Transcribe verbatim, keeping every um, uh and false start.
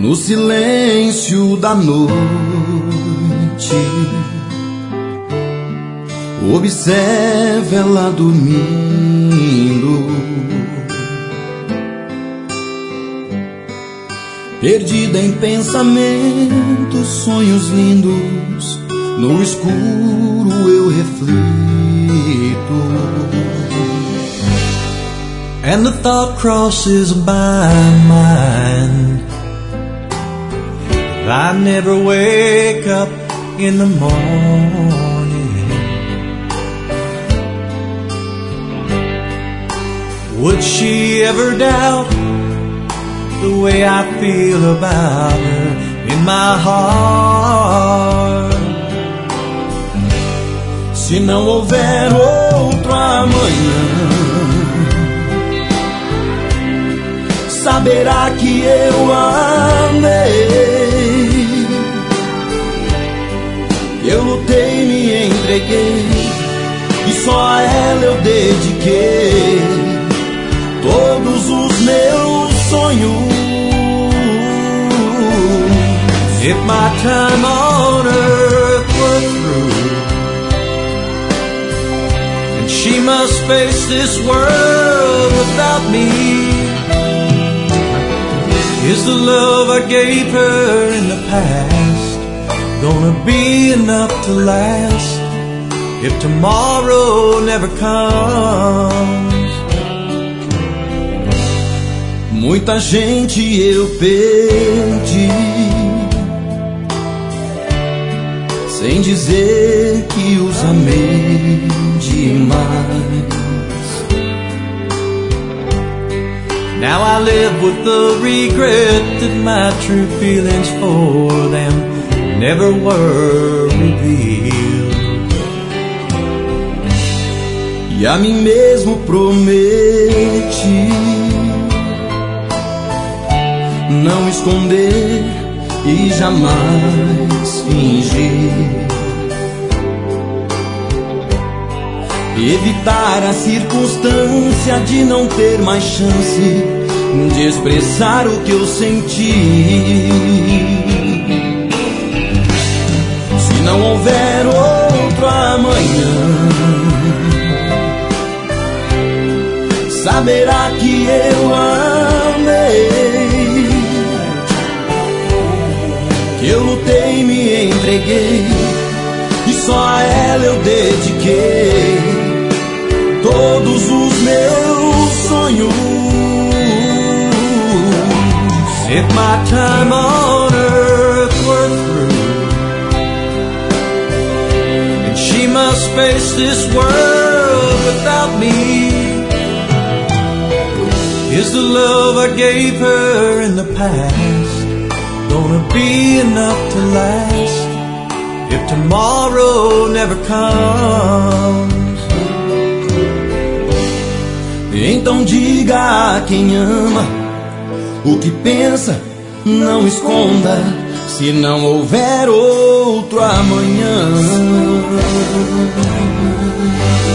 no silêncio da noite, observe ela dormindo, perdida em pensamentos, sonhos lindos, no escuro eu reflito. And the thought crosses my mind, I never wake up in the morning. Would she ever doubt the way I feel about her in my heart? Se não houver outro amanhã, saberá que eu amei, eu lutei, me entreguei, e só a ela eu dediquei todos os meus sonhos. If my time on earth were through, and she must face this world without me, is the love I gave her in the past gonna be enough to last if tomorrow never comes? Muita gente eu perdi, sem dizer que os amei demais. Now I live with the regret that my true feelings for them never were revealed. E a mim mesmo prometi não esconder e jamais fingir, evitar a circunstância de não ter mais chance de expressar o que eu senti. Se não houver outro amanhã, saberá que eu amei, que eu lutei, me entreguei, e só a ela eu dediquei todos os meus sonhos. If my time on earth were through, and she must face this world without me, is the love I gave her in the past gonna be enough to last if tomorrow never comes? Então diga a quem ama o que pensa, não esconda, se não houver outro amanhã.